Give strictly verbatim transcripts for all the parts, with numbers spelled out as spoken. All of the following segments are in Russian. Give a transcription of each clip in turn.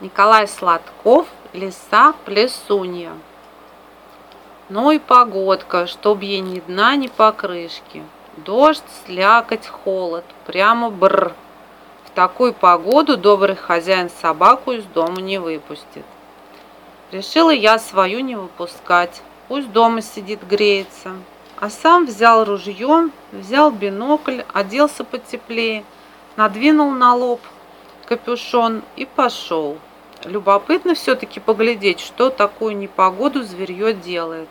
Николай Сладков, лиса Плесунья. Ну и погодка, чтоб ей ни дна, ни покрышки. Дождь, слякоть, холод, прямо бр. В такую погоду добрый хозяин собаку из дома не выпустит. Решила я свою не выпускать, пусть дома сидит, греется. А сам взял ружье, взял бинокль, оделся потеплее, надвинул на лоб капюшон и пошел. Любопытно все-таки поглядеть, что такую непогоду зверье делает.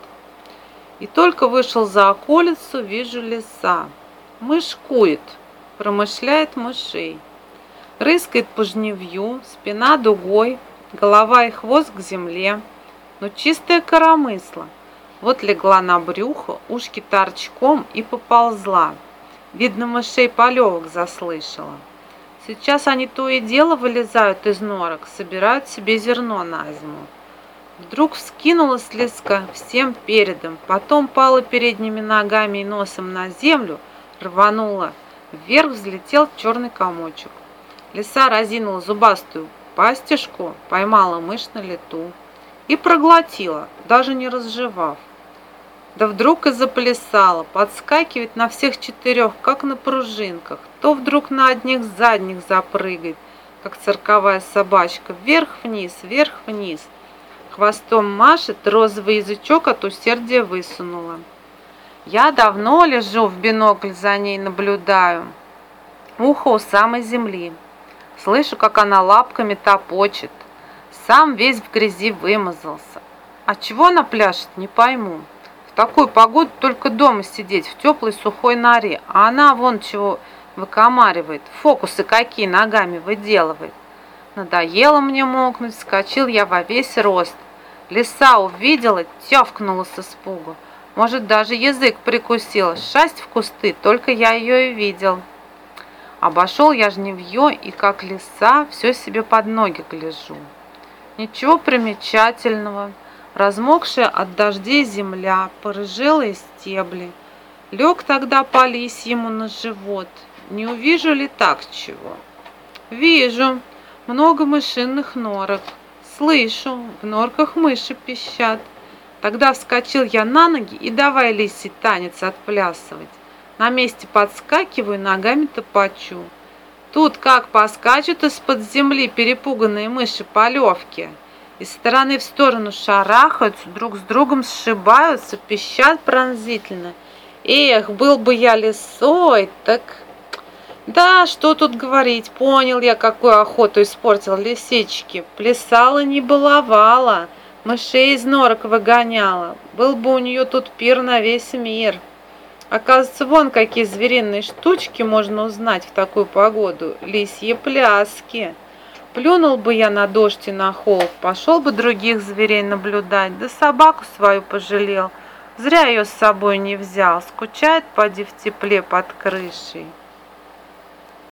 И только вышел за околицу, вижу лиса. Мышкует, промышляет мышей. Рыскает по жневью, спина дугой, голова и хвост к земле. Но чистая коромысла. Вот легла на брюхо, ушки торчком и поползла. Видно, мышей полевок заслышала. Сейчас они то и дело вылезают из норок, собирают себе зерно на зиму. Вдруг вскинулась лиска всем передом, потом пала передними ногами и носом на землю, рванула. Вверх взлетел черный комочек. Лиса разинула зубастую пастишку, поймала мышь на лету и проглотила, даже не разжевав. Да вдруг и заплясала, подскакивает на всех четырех, как на пружинках, то вдруг на одних задних запрыгает, как цирковая собачка, вверх-вниз, вверх-вниз. Хвостом машет, розовый язычок от усердия высунула. Я давно лежу в бинокль, за ней наблюдаю. Ухо у самой земли. Слышу, как она лапками топочет. Сам весь в грязи вымазался. А чего она пляшет, не пойму. В такую погоду только дома сидеть, в теплой сухой норе, а она вон чего выкомаривает, фокусы какие ногами выделывает. Надоело мне мокнуть, вскочил я во весь рост. Лиса увидела, тявкнула с испугу. Может, даже язык прикусила, шасть в кусты, только я ее и видел. Обошел я жневье и, как лиса, все себе под ноги гляжу. Ничего примечательного. Размокшая от дождей земля, порыжелые стебли. Лег тогда по лисьему на живот. Не увижу ли так чего? Вижу много мышиных норок. Слышу, в норках мыши пищат. Тогда вскочил я на ноги и давай лисий танец отплясывать. На месте подскакиваю, ногами топочу. Тут как поскачут из-под земли перепуганные мыши-полевки. Из стороны в сторону шарахаются, друг с другом сшибаются, пищат пронзительно. Эх, был бы я лисой, так... Да, что тут говорить, понял я, какую охоту испортил лисички. Плясала, не баловала, мышей из норок выгоняла. Был бы у нее тут пир на весь мир. Оказывается, вон какие звериные штучки можно узнать в такую погоду. Лисьи пляски. Плюнул бы я на дождь и на холод, пошел бы других зверей наблюдать, да собаку свою пожалел. Зря ее с собой не взял, скучает, поди в тепле под крышей.